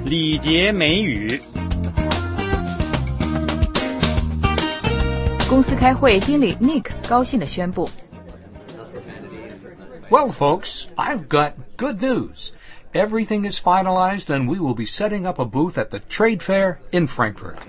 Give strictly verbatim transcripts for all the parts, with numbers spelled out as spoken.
礼节美语。 公司开会，经理 Nick 高兴地宣布 Well, folks, I've got good news. Everything is finalized and we will be setting up a booth at the trade fair in Frankfurt.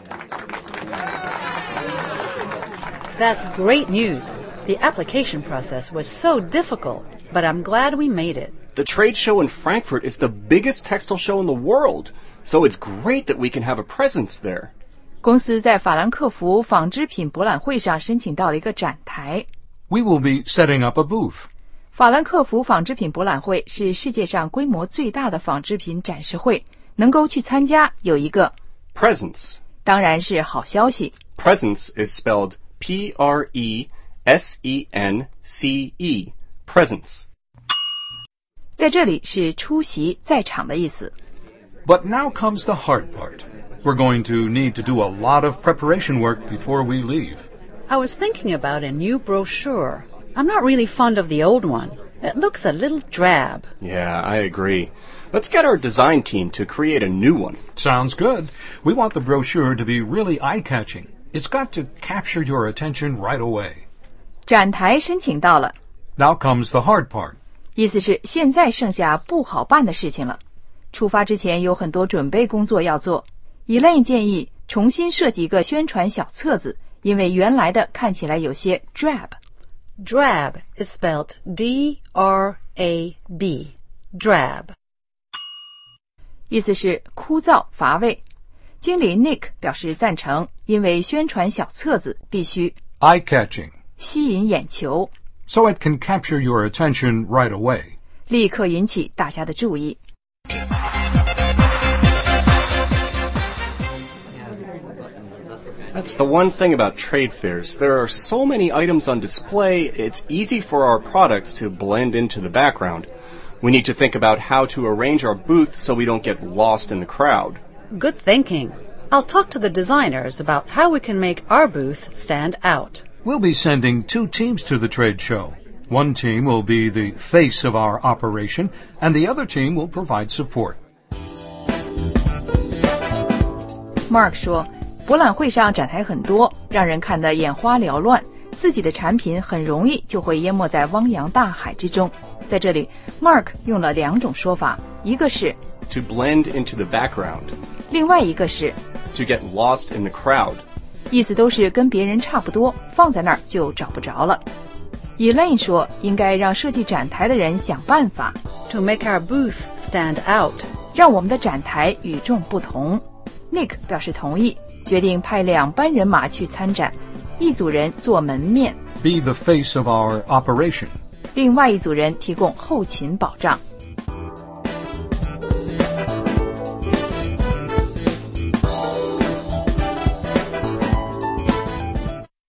That's great news. The application process was so difficult, but I'm glad we made it. The trade show in Frankfurt is the biggest textile show in the world, so it's great that we can have a presence there. 公司在法兰克福纺织品博览会上申请到了一个展台。 We will be setting up a booth. 法兰克福纺织品博览会是世界上规模最大的纺织品展示会，能够去参加有一个 Presence. 当然是好消息。 Presence is spelled P R E S E N C E. Presence. 在这里是出席在场的意思。 But now comes the hard part. We're going to need to do a lot of preparation work before we leave. I was thinking about a new brochure. I'm not really fond of the old one. It looks a little drab. Yeah, I agree. Let's get our design team to create a new one. Sounds good. We want the brochure to be really eye-catching. It's got to capture your attention right away. 展台申请到了。 Now comes the hard part. 意思是现在剩下不好办的事情了。出发之前有很多准备工作要做。Elaine 建议重新设计一个宣传小册子，因为原来的看起来有些 drab。Drab is spelled D R A B. Drab. 意思是枯燥乏味。经理 Nick 表示赞成，因为宣传小册子必须 eye-catching. 吸引眼球。 So it can capture your attention right away. 立刻引起大家的注意。 That's the one thing about trade fairs. There are so many items on display, it's easy for our products to blend into the background. We need to think about how to arrange our booth so we don't get lost in the crowd. Good thinking. I'll talk to the designers about how we can make our booth stand out. We'll be sending two teams to the trade show. One team will be the face of our operation, and the other team will provide support. Mark 说博览会上展台很多，让人看得眼花缭乱，自己的产品很容易就会淹没在汪洋大海之中。在这里 Mark 用了两种说法，一个是 to blend into the background, 另外一个是 to get lost in the crowd. 意思都是跟别人差不多，放在那儿就找不着了。Elaine 说应该让设计展台的人想办法 to make our booth stand out, 让我们的展台与众不同。Nick 表示同意，决定派两班人马去参展，一组人做门面 Be the face of our operation. 另外一组人提供后勤保障。